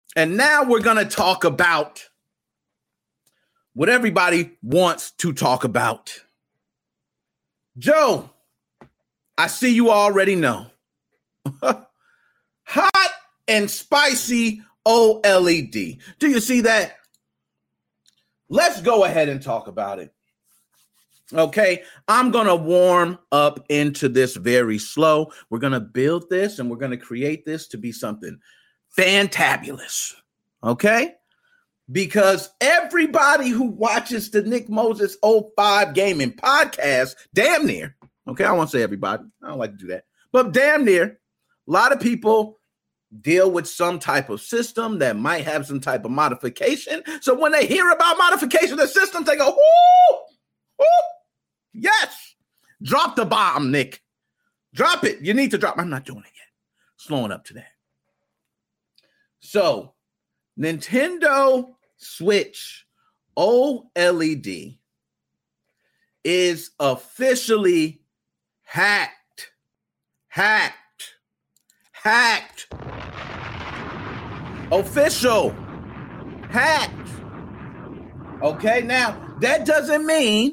And now we're going to talk about what everybody wants to talk about. Joe, I see you already know. Hot and spicy OLED. Do you see that? Let's go ahead and talk about it. Okay, I'm going to warm up into this very slow. We're going to build this and we're going to create this to be something fantabulous. Okay? Because everybody who watches the Nick Moses 05 Gaming podcast, damn near, okay, I don't want to say everybody. I don't like to do that. But damn near, a lot of people deal with some type of system that might have some type of modification. So when they hear about modification of systems, they go, whoo, whoo. Yes. Drop the bomb, Nick. Drop it. You need to drop. I'm not doing it yet. Slowing up to that. So, Nintendo Switch OLED is officially hacked. Official. Hacked. Okay, now that doesn't mean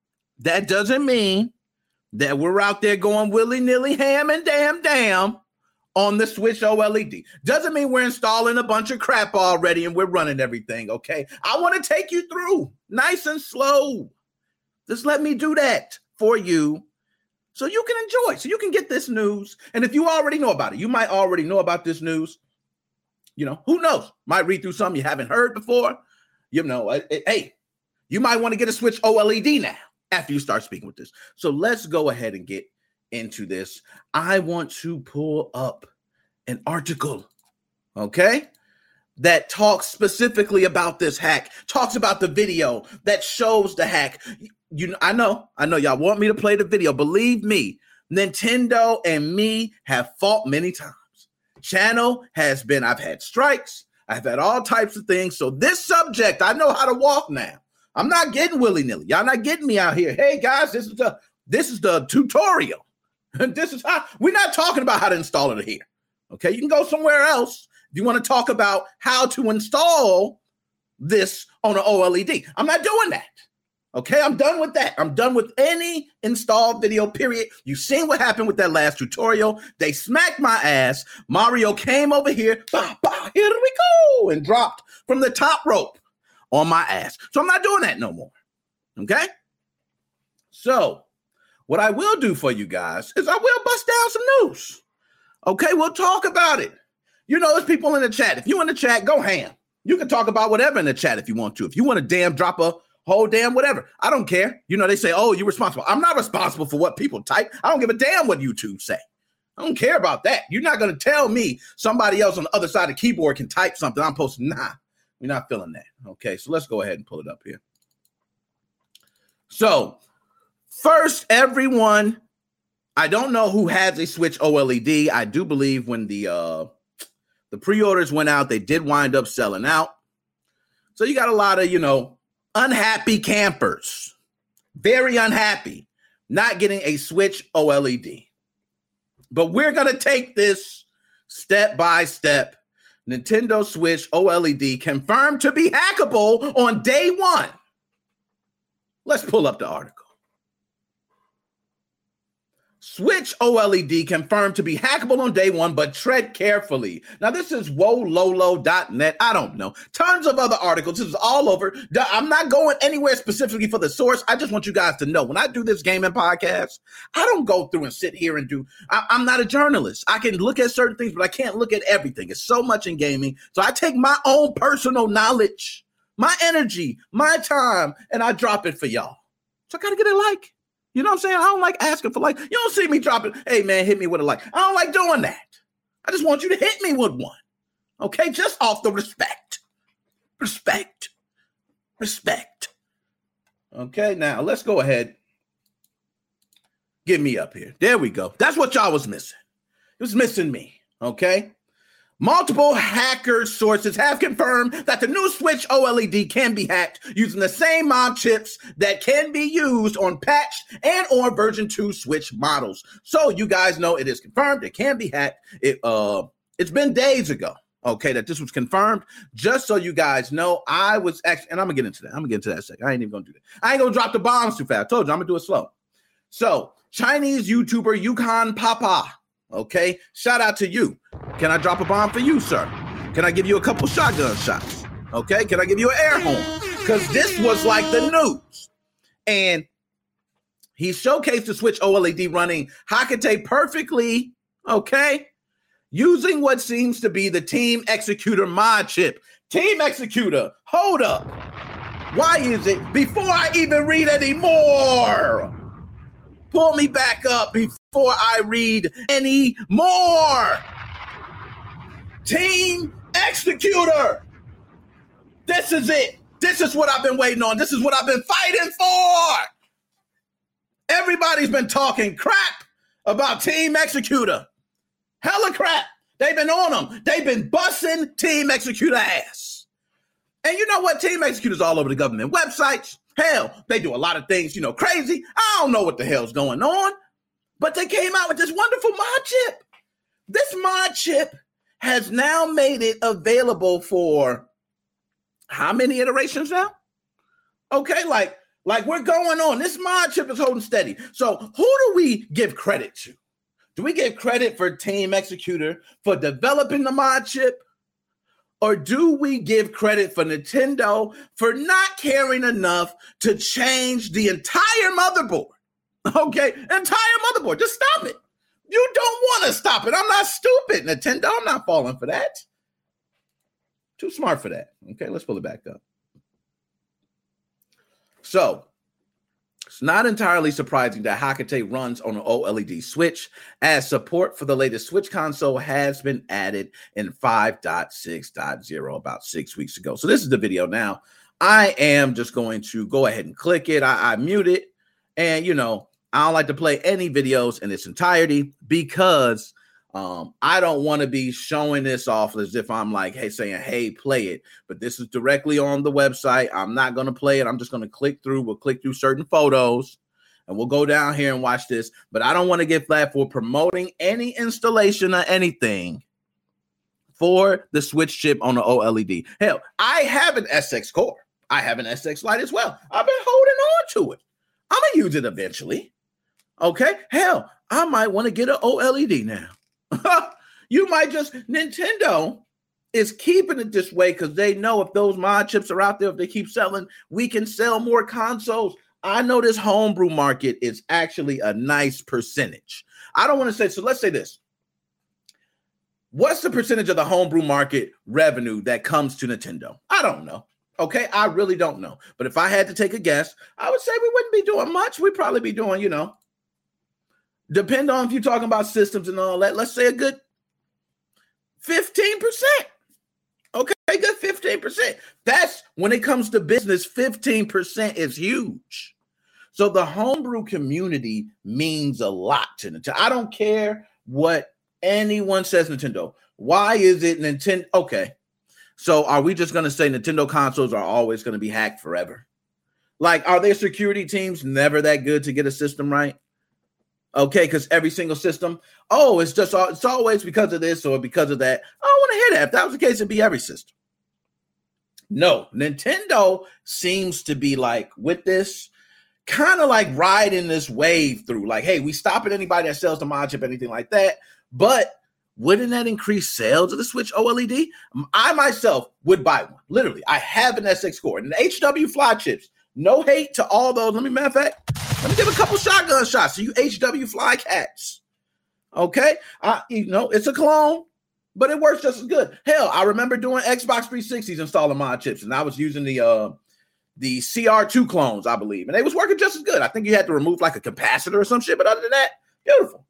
that we're out there going willy-nilly ham and damn on the Switch OLED. Doesn't mean we're installing a bunch of crap already and we're running everything, okay? I want to take you through nice and slow. Just let me do that for you so you can enjoy, so you can get this news. And if you already know about it, you might already know about this news. You know, who knows? Might read through something you haven't heard before. You know, hey, you might want to get a Switch OLED now after you start speaking with this. So let's go ahead and get into this. I want to pull up an article, okay, that talks specifically about this hack, talks about the video that shows the hack. I know y'all want me to play the video. Believe me, Nintendo and me have fought many times. Channel has been, I've had strikes. I've had all types of things. So this subject, I know how to walk now. I'm not getting willy-nilly. Y'all not getting me out here. Hey guys, this is the tutorial. This is how we're not talking about how to install it here. Okay, you can go somewhere else. If you want to talk about how to install this on an OLED, I'm not doing that. Okay, I'm done with that. I'm done with any installed video, period. You've seen what happened with that last tutorial. They smacked my ass. Mario came over here, bah, bah, here we go, and dropped from the top rope on my ass. So I'm not doing that no more. Okay? So what I will do for you guys is I will bust down some news. Okay, we'll talk about it. You know, there's people in the chat. If you in the chat, go ham. You can talk about whatever in the chat if you want to. If you want to damn drop a whole damn whatever, I don't care. You know, they say, oh, you're responsible. I'm not responsible for what people type. I don't give a damn what YouTube say. I don't care about that. You're not going to tell me somebody else on the other side of the keyboard can type something I'm supposed to. Nah, we're not feeling that. Okay, so let's go ahead and pull it up here. So first, everyone, I don't know who has a Switch OLED. I do believe when the pre-orders went out, they did wind up selling out. So you got a lot of, unhappy campers, very unhappy, not getting a Switch OLED. But we're going to take this step by step. Nintendo Switch OLED confirmed to be hackable on day one. Let's pull up the article. Switch OLED confirmed to be hackable on day one, but tread carefully. Now, this is wololo.net. I don't know. Tons of other articles. This is all over. I'm not going anywhere specifically for the source. I just want you guys to know when I do this gaming podcast, I don't go through and sit here and I'm not a journalist. I can look at certain things, but I can't look at everything. It's so much in gaming. So I take my own personal knowledge, my energy, my time, and I drop it for y'all. So I got to get a like. You know what I'm saying? I don't like asking for like. You don't see me dropping, hey, man, hit me with a like. I don't like doing that. I just want you to hit me with one. Okay? Just off the respect. Respect. Okay, now let's go ahead. Get me up here. There we go. That's what y'all was missing. It was missing me. Okay? Multiple hacker sources have confirmed that the new Switch OLED can be hacked using the same mod chips that can be used on patched and or version 2 Switch models. So you guys know it is confirmed. It can be hacked. It's been days ago. okay, that this was confirmed. Just so you guys know, I was actually, and I'm gonna get into that. I'm gonna get into that in a second. I ain't even gonna do that. I ain't gonna drop the bombs too fast. I told you I'm gonna do it slow. So, Chinese YouTuber Yukon Papa. Okay, shout out to you. Can I drop a bomb for you, sir? Can I give you a couple shotgun shots? Okay, can I give you an air horn? Because this was like the news. And he showcased the Switch OLED running Hekate perfectly, okay, using what seems to be the Team Executor mod chip. Team Executor, hold up. Why is it? Before I even read any more, pull me back up before I read any more. Team Executor. This is it. This is what I've been waiting on. This is what I've been fighting for. Everybody's been talking crap about Team Executor. Hella crap. They've been on them. They've been busting Team Executor ass. And you know what? Team Executor's all over the government websites. Hell, they do a lot of things, crazy. I don't know what the hell's going on. But they came out with this wonderful mod chip. This mod chip has now made it available for how many iterations now? Okay, like we're going on. This mod chip is holding steady. So who do we give credit to? Do we give credit for Team Executor for developing the mod chip? Or do we give credit for Nintendo for not caring enough to change the entire motherboard? Okay, entire motherboard. Just stop it. You don't want to stop it. I'm not stupid, Nintendo. I'm not falling for that. Too smart for that. Okay, let's pull it back up. So, it's not entirely surprising that Hekate runs on an OLED Switch, as support for the latest Switch console has been added in 5.6.0 about 6 weeks ago. So this is the video now. I am just going to go ahead and click it. I mute it. And, I don't like to play any videos in its entirety because I don't want to be showing this off as if I'm like, saying, hey, play it. But this is directly on the website. I'm not going to play it. I'm just going to click through. We'll click through certain photos and we'll go down here and watch this. But I don't want to get flagged for promoting any installation or anything for the Switch chip on the OLED. Hell, I have an SX Core. I have an SX Lite as well. I've been holding on to it. I'm going to use it eventually. Okay? Hell, I might want to get an OLED now. You might Nintendo is keeping it this way because they know if those mod chips are out there, if they keep selling, we can sell more consoles. I know this homebrew market is actually a nice percentage. I don't want to say, so let's say this. What's the percentage of the homebrew market revenue that comes to Nintendo? I don't know. Okay, I really don't know. But if I had to take a guess, I would say we wouldn't be doing much. We'd probably be doing, depend on if you're talking about systems and all that, let's say a good 15%. Okay, good 15%. That's when it comes to business, 15% is huge. So the homebrew community means a lot to Nintendo. I don't care what anyone says, Nintendo. Why is it Nintendo? Okay, so are we just going to say Nintendo consoles are always going to be hacked forever? Like, are their security teams never that good to get a system right? Okay, because every single system, it's always because of this or because of that. I don't want to hear that. If that was the case, it'd be every system. No, Nintendo seems to be like with this, kind of like riding this wave through. Like, hey, we stopping anybody that sells the mod chip, anything like that. But wouldn't that increase sales of the Switch OLED? I myself would buy one. Literally, I have an SX Core and the HW Fly chips. No hate to all those. Matter of fact, let me give a couple shotgun shots to you HW Fly cats. Okay? It's a clone, but it works just as good. Hell, I remember doing Xbox 360s installing mod chips, and I was using the CR2 clones, I believe, and they was working just as good. I think you had to remove like a capacitor or some shit, but other than that, beautiful.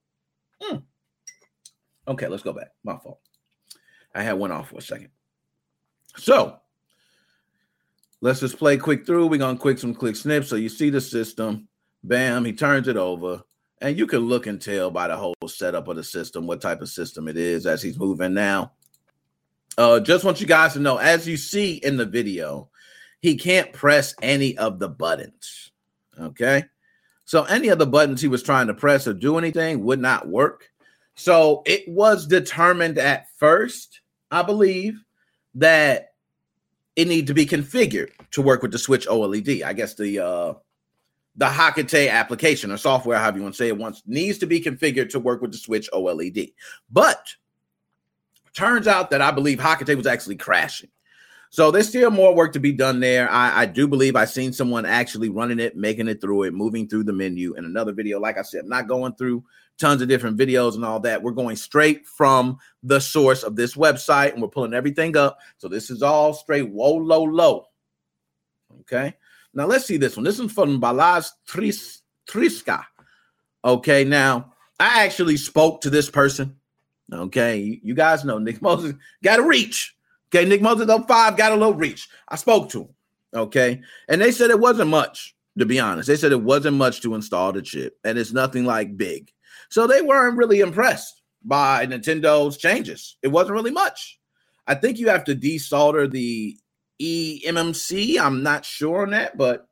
Okay, let's go back. My fault. I had one off for a second. So, let's just play quick through. We're going to quick snips. So you see the system. Bam, he turns it over. And you can look and tell by the whole setup of the system what type of system it is as he's moving now. Just want you guys to know, as you see in the video, he can't press any of the buttons. Okay? So any of the buttons he was trying to press or do anything would not work. So it was determined at first I believe that it needs to be configured to work with the Switch OLED. I guess the Hokate application or software, however you want to say it, needs to be configured to work with the Switch OLED. But turns out that I believe Hokate was actually crashing. So there's still more work to be done there. I do believe I've seen someone actually running it, making it through it, moving through the menu in another video. Like I said, I'm not going through tons of different videos and all that. We're going straight from the source of this website, and we're pulling everything up. So this is all straight whoa, low. Okay. Now let's see this one. This one's from Balazs Triska. Okay. Now I actually spoke to this person. Okay. You guys know Nick Moses got a reach. Okay, Nick Moses 05 got a little reach. I spoke to him, okay? And they said it wasn't much, to be honest. They said it wasn't much to install the chip, and it's nothing like big. So they weren't really impressed by Nintendo's changes. It wasn't really much. I think you have to desolder the eMMC. I'm not sure on that, but,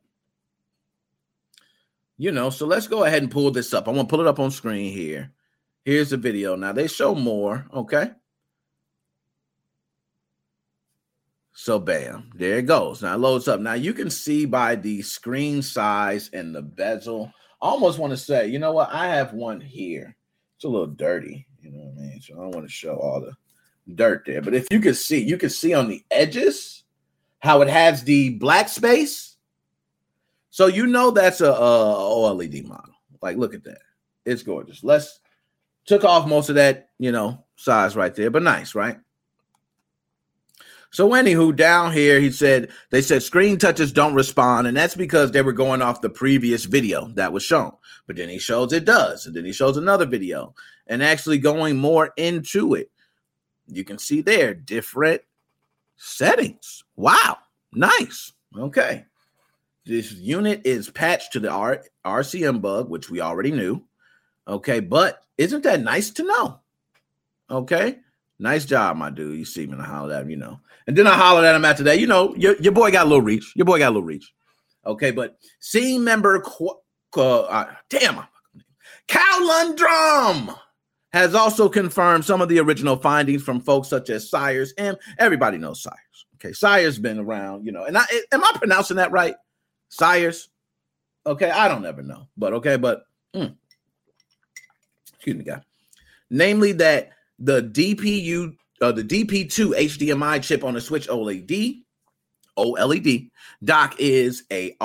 so let's go ahead and pull this up. I'm going to pull it up on screen here. Here's the video. Now, they show more, okay? So bam, there it goes. Now it loads up. Now you can see by the screen size and the bezel. I almost want to say, you know what? I have one here. It's a little dirty, you know what I mean? So I don't want to show all the dirt there. But if you can see on the edges how it has the black space. So that's a OLED model. Like, look at that. It's gorgeous. Took off most of that, size right there, but nice, right? So anywho, down here, they said screen touches don't respond, and that's because they were going off the previous video that was shown. But then he shows it does, and then he shows another video, and actually going more into it. You can see there, different settings. Wow, nice. Okay. This unit is patched to the RCM bug, which we already knew. Okay, but isn't that nice to know? Okay. Nice job, my dude. You see me, I hollered at him, And then I hollered at him after that. Your boy got a little reach. Okay, but scene member, Cal Lundrum has also confirmed some of the original findings from folks such as Sires. And everybody knows Sires. Okay, Sires been around, And am I pronouncing that right? Sires? Okay, I don't ever know. But okay, excuse me, guy. Namely that the DP2 HDMI chip on the Switch OLED dock is a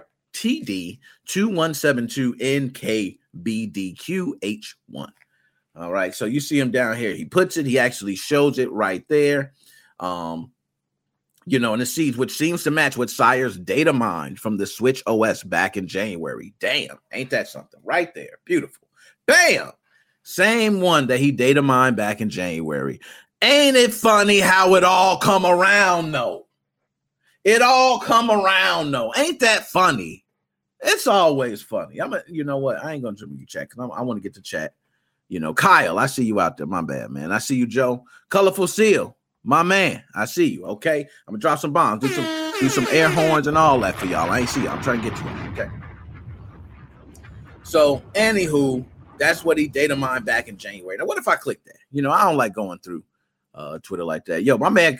RTD2172NKBDQH1. All right, so you see him down here. He puts it. He actually shows it right there. And it sees, which seems to match what Sire's data mined from the Switch OS back in January. Damn, ain't that something? Right there, beautiful. Bam. Same one that he data mined back in January. Ain't it funny how it all come around, though? It all come around, though. Ain't that funny? It's always funny. You know what? I ain't going to you chat because I want to get to chat. Kyle, I see you out there. My bad, man. I see you, Joe. Colorful Seal, my man. I see you, okay? I'm going to drop some bombs. Do some air horns and all that for y'all. I ain't see y'all. I'm trying to get to you, okay? So, anywho, that's what he data mined back in January. Now, what if I click that? I don't like going through Twitter like that. Yo, my man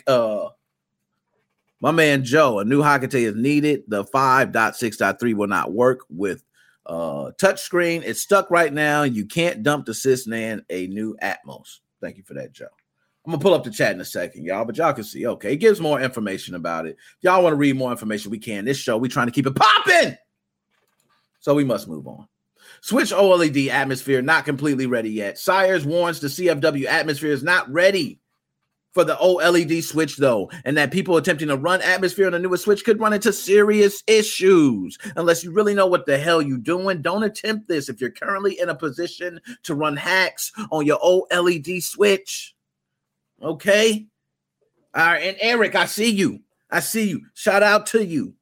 Joe, a new Hokate is needed. The 5.6.3 will not work with touchscreen. It's stuck right now. You can't dump the SysNAND a new Atmos. Thank you for that, Joe. I'm gonna pull up the chat in a second, y'all, but y'all can see. Okay, it gives more information about it. If y'all want to read more information, we can. This show, we trying to keep it popping. So we must move on. Switch OLED atmosphere not completely ready yet. Sires warns the CFW atmosphere is not ready for the OLED Switch, though, and that people attempting to run atmosphere on the newest Switch could run into serious issues. Unless you really know what the hell you're doing, don't attempt this if you're currently in a position to run hacks on your OLED Switch. Okay? All right, and Eric, I see you. Shout out to you.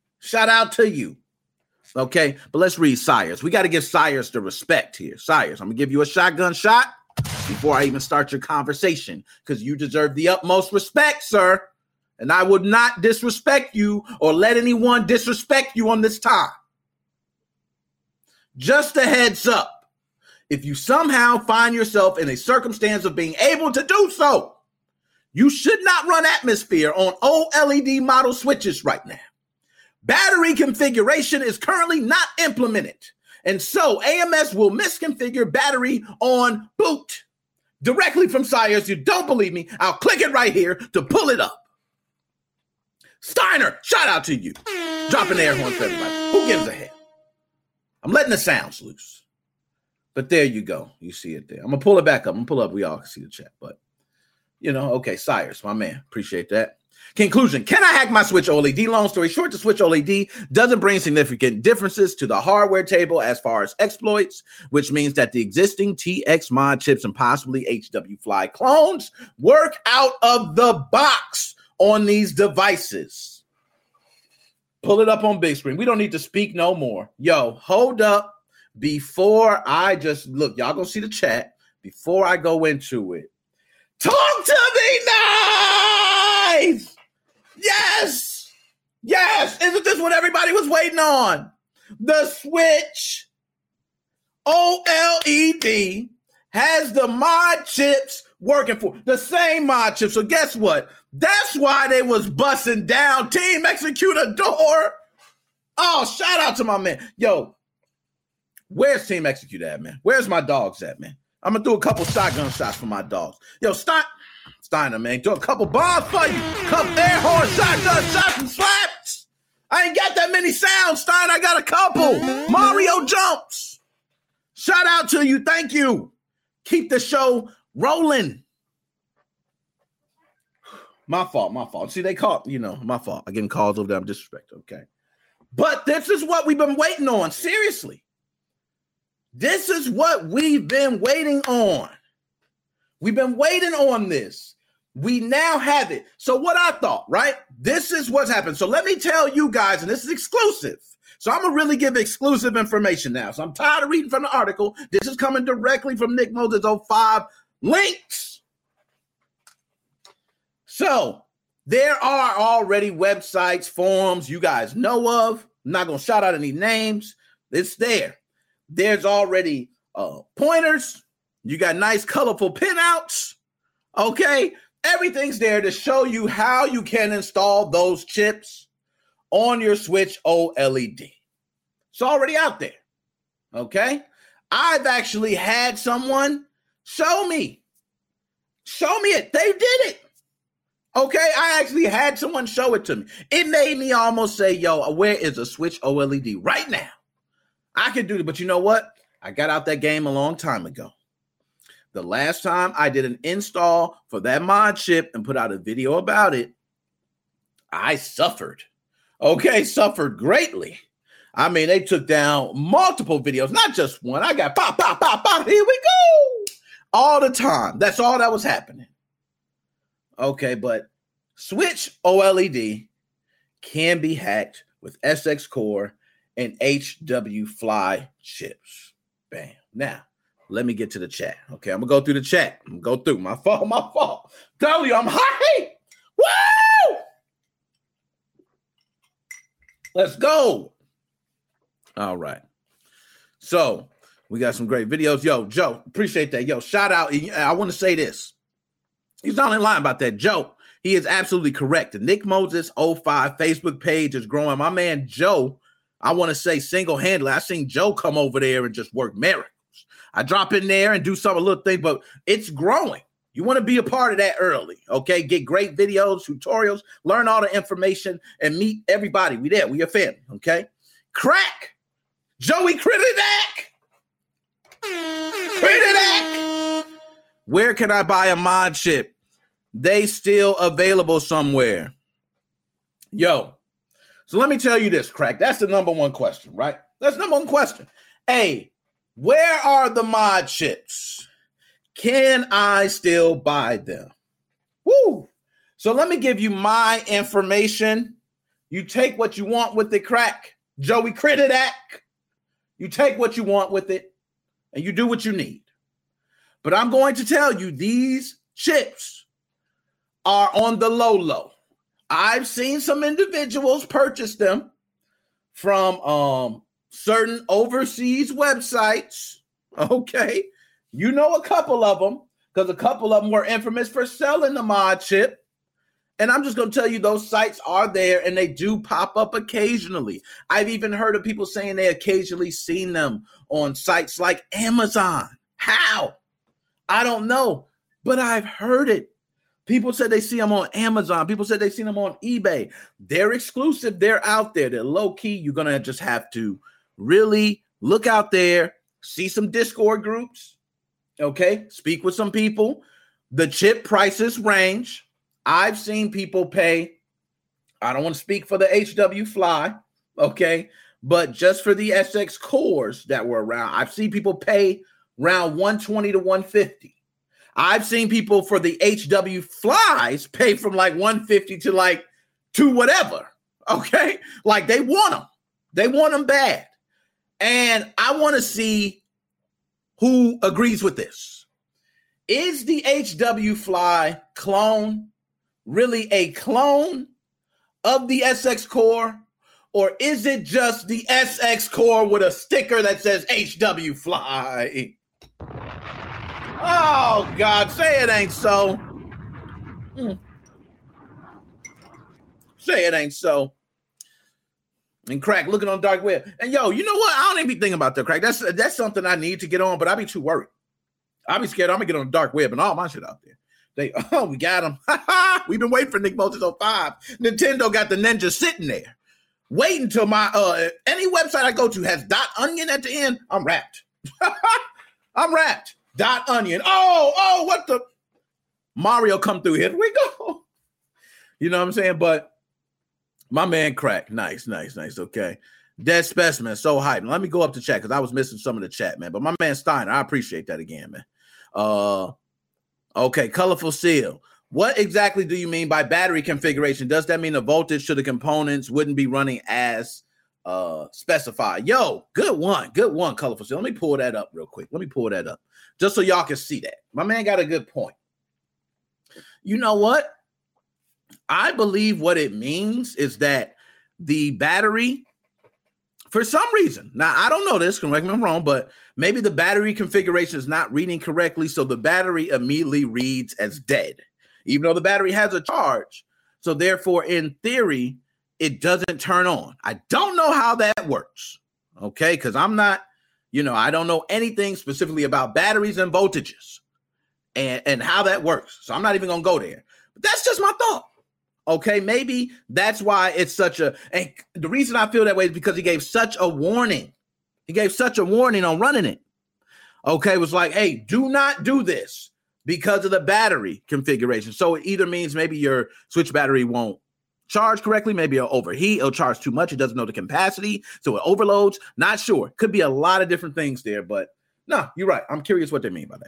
Okay, but let's read Sires. We got to give Sires the respect here. Sires, I'm going to give you a shotgun shot before I even start your conversation because you deserve the utmost respect, sir. And I would not disrespect you or let anyone disrespect you on this time. Just a heads up. If you somehow find yourself in a circumstance of being able to do so, You should not run Atmosphere on OLED model switches right now. Battery configuration is currently not implemented, and so AMS will misconfigure battery on boot. Directly from Sires. You don't believe me? I'll click it right here to pull it up. Steiner, shout out to you. Dropping the air horn for everybody. Who gives a hell? I'm letting the sounds loose. But there you go. You see it there. I'm going to pull it back up. I'm going to pull up. We all can see the chat. But, okay, Sires, my man. Appreciate that. Conclusion, can I hack my Switch OLED? Long story short, the Switch OLED doesn't bring significant differences to the hardware table as far as exploits, which means that the existing TX mod chips and possibly HW Fly clones work out of the box on these devices. Pull it up on big screen. We don't need to speak no more. Yo, hold up before I just look. Y'all gonna see the chat before I go into it. Talk to me nice. Yes. Isn't this what everybody was waiting on? The Switch OLED has the mod chips working for the same mod chips. So guess what? That's why they was busting down Team Executor door. Oh, shout out to my man. Yo, where's Team Executor at, man? Where's my dogs at, man? I'm going to do a couple shotgun shots for my dogs. Yo, Steiner, man, do a couple bombs for you. Couple air horn, shotgun shots, and slaps. I ain't got that many sounds, Stein. I got a couple. Mario jumps. Shout out to you. Thank you. Keep the show rolling. My fault. See, they call, my fault. I get calls over there. I'm disrespectful, okay? But this is what we've been waiting on. Seriously. This is what we've been waiting on. We've been waiting on this. We now have it. So what I thought, right? This is what's happened. So let me tell you guys, and this is exclusive. So I'm going to really give exclusive information now. So I'm tired of reading from the article. This is coming directly from Nick Moses 05 links. So there are already websites, forums you guys know of. I'm not going to shout out any names. It's there. There's already pointers. You got nice, colorful pinouts. Okay. Everything's there to show you how you can install those chips on your Switch OLED. It's already out there. Okay. I've actually had someone show me it. They did it. Okay. I actually had someone show it to me. It made me almost say, yo, where is a Switch OLED right now? I could do it, but you know what? I got out that game a long time ago. The last time I did an install for that mod chip and put out a video about it, I suffered. Okay, suffered greatly. I mean, they took down multiple videos, not just one. I got pop, pop, pop, pop. Here we go. All the time. That's all that was happening. Okay, but Switch OLED can be hacked with SX Core and HW Fly chips. Bam. Now, let me get to the chat. Okay, I'm going to go through the chat. I'm going to go through. My fault. Tell you, I'm high. Woo! Let's go. All right. So, we got some great videos. Yo, Joe, appreciate that. Yo, shout out. I want to say this. He's not in line about that. Joe, he is absolutely correct. The Nick Moses 05 Facebook page is growing. My man, Joe, I want to say single-handedly, I seen Joe come over there and just work miracles. I drop in there and do some little thing, but it's growing. You want to be a part of that early, okay? Get great videos, tutorials, learn all the information, and meet everybody. We there. We a family, okay? Crack. Joey Critidak. Where can I buy a mod chip? They still available somewhere. Yo. So let me tell you this, Crack. That's the number one question, right? That's the number one question. Hey, where are the mod chips? Can I still buy them? Woo! So let me give you my information. You take what you want with it, Crack. Joey Critidak. You take what you want with it, and you do what you need. But I'm going to tell you, these chips are on the low. I've seen some individuals purchase them from certain overseas websites. Okay. You know a couple of them. because a couple of them were infamous for selling the mod chip. And I'm just going to tell you, those sites are there and they do pop up occasionally. I've even heard of people saying they occasionally seen them on sites like Amazon. How? I don't know, but I've heard it. People said they see them on Amazon. People said they seen them on eBay. They're exclusive. They're out there. They're low key. You're going to just have to really look out there, see some Discord groups. Okay. Speak with some people. The chip prices range. I've seen people pay, I don't want to speak for the HW Fly, okay, but just for the SX cores that were around, I've seen people pay around 120 to 150. I've seen people for the HW Flies pay from like 150 to like to whatever, okay? Like they want them. They want them bad. And I want to see who agrees with this. Is the HW Fly clone really a clone of the SX core, or is it just the SX core with a sticker that says HW Fly? Oh God, say it ain't so. Say it ain't so. And Crack looking on dark web. And yo, you know what? I don't even be thinking about that, Crack. That's something I need to get on, but I be too worried. I be scared I'm gonna get on the dark web and all my shit out there. We got him. We've been waiting for Nick Moses 05. Nintendo got the Ninja sitting there, waiting till my any website I go to has .onion at the end. I'm wrapped. I'm wrapped. .onion. Oh, what the Mario come through. Here we go. You know what I'm saying? But my man Crack. Nice. Okay. Dead Specimen. So hyped. Let me go up to chat because I was missing some of the chat, man. But my man Steiner, I appreciate that again, man. Okay, Colorful Seal. What exactly do you mean by battery configuration? Does that mean the voltage to the components wouldn't be running as specified? Yo, good one, Colorful Seal. Let me pull that up real quick. Just so y'all can see that. My man got a good point. You know what? I believe what it means is that the battery, for some reason, now I don't know this, correct me if I'm wrong, but maybe the battery configuration is not reading correctly, so the battery immediately reads as dead, even though the battery has a charge. So therefore, in theory, it doesn't turn on. I don't know how that works, okay, because I'm not, I don't know anything specifically about batteries and voltages and how that works. So I'm not even going to go there. But that's just my thought. Okay, maybe that's why it's such a, and the reason I feel that way is because he gave such a warning. He gave such a warning on running it. Okay, it was like, hey, do not do this because of the battery configuration. So it either means maybe your switch battery won't charge correctly, maybe it'll overheat, it'll charge too much, it doesn't know the capacity, so it overloads. Not sure. Could be a lot of different things there, but no, you're right. I'm curious what they mean by that.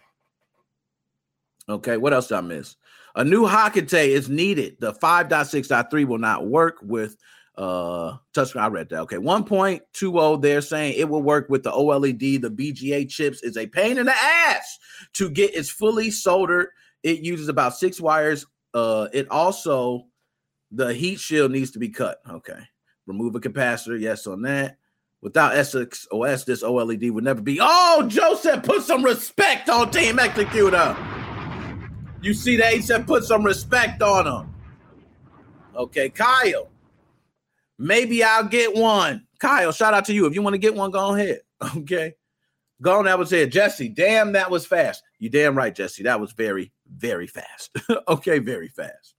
Okay, what else did I miss? A new Hokate is needed. The 5.6.3 will not work with touchscreen. I read that. Okay, 1.20, they're saying it will work with the OLED. The BGA chips is a pain in the ass to get. It's fully soldered. It uses about 6 wires. It also, the heat shield needs to be cut. Okay, remove a capacitor. Yes on that. Without SXOS, this OLED would never be. Oh, Joe said put some respect on Team Executor. You see that? He said put some respect on him. Okay, Kyle. Maybe I'll get one. Kyle, shout out to you. If you want to get one, go ahead. Okay. Go on, that was it. Jesse, damn, that was fast. You damn right, Jesse. That was very, very fast. Okay, very fast.